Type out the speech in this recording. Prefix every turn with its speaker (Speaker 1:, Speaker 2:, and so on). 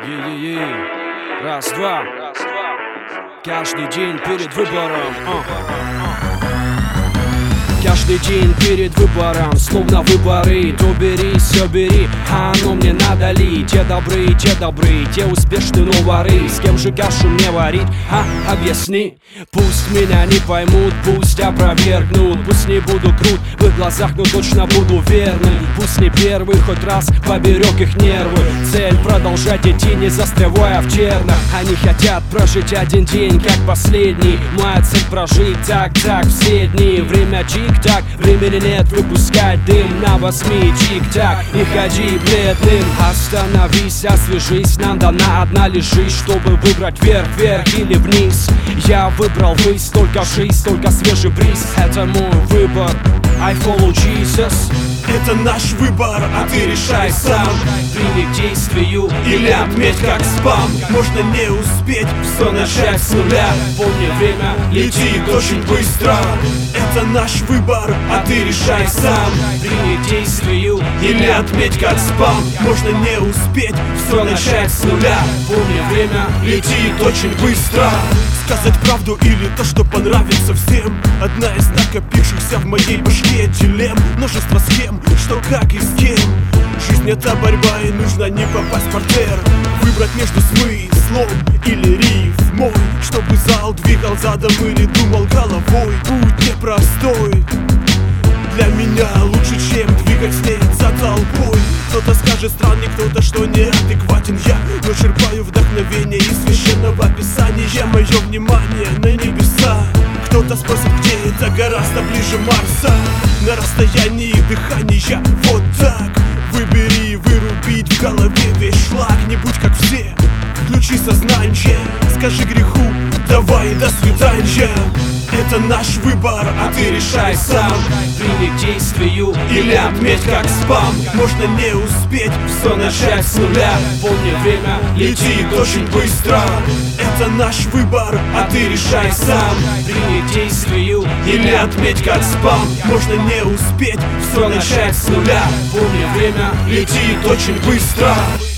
Speaker 1: Е-е-е. Раз, два. Каждый день перед выбором. Каждый день перед выбором, словно выборы. То бери, все бери, а оно мне надо ли? Те добрые, те успешные, но воры. С кем же кашу мне варить, объясни. Пусть меня не поймут, пусть опровергнут. Пусть не буду крут в их глазах, но точно буду верным. Пусть не первый, хоть раз поберег их нервы. Цель продолжать идти, не застревая в чернах. Они хотят прожить один день, как последний. Моя цель прожить так все дни. Время тик-так, времени нет выпускать дым на 8 тик-так. И ходи бледным. Остановись, освежись, нам дана одна лишь жизнь, чтобы выбрать вверх или вниз. Я выбрал высь, только жизнь, только свежий бриз. Это мой выбор, I follow Jesus.
Speaker 2: Это наш выбор, а ты решай сам.
Speaker 1: Прими к действию
Speaker 2: или отметь как спам. Можно не успеть все начать с нуля.
Speaker 1: Помни, время
Speaker 2: летит очень быстро. Это наш выбор, а ты решай сам.
Speaker 1: Прими к действию
Speaker 2: или отметь как спам. Можно не успеть все начать с нуля.
Speaker 1: Помни, время
Speaker 2: летит очень быстро. Сказать правду или то, что понравится всем. Одна из накопившихся в моей башке дилемм. Множество схем, что, как и с кем. Жизнь — это борьба, и нужно не попасть в партер. Выбрать между смыслом или рифмой, чтобы зал двигал задом или думал головой. Путь непростой для меня, лучше, чем двигать вслед за толпой. Кто-то скажет странный, кто-то, что неадекватен я, но черпаю вдохновение из священного писания. Мое внимание на небеса. Кто-то спросит, где это, гораздо ближе Марса. На расстоянии дыхания, вот так. Выбери, вырубить в голове весь шлак. Не будь как все, включи сознание. Скажи греху, давай, до свидания. Это наш выбор, а ты решай сам.
Speaker 1: Прими к действию
Speaker 2: или отметь как спам. Можно не успеть все начать с нуля.
Speaker 1: Помни, время
Speaker 2: летит очень быстро. Это наш выбор, а ты решай сам.
Speaker 1: Прими к действию
Speaker 2: или отметь как спам. Можно не успеть все начать с нуля.
Speaker 1: Помни, время
Speaker 2: летит очень быстро.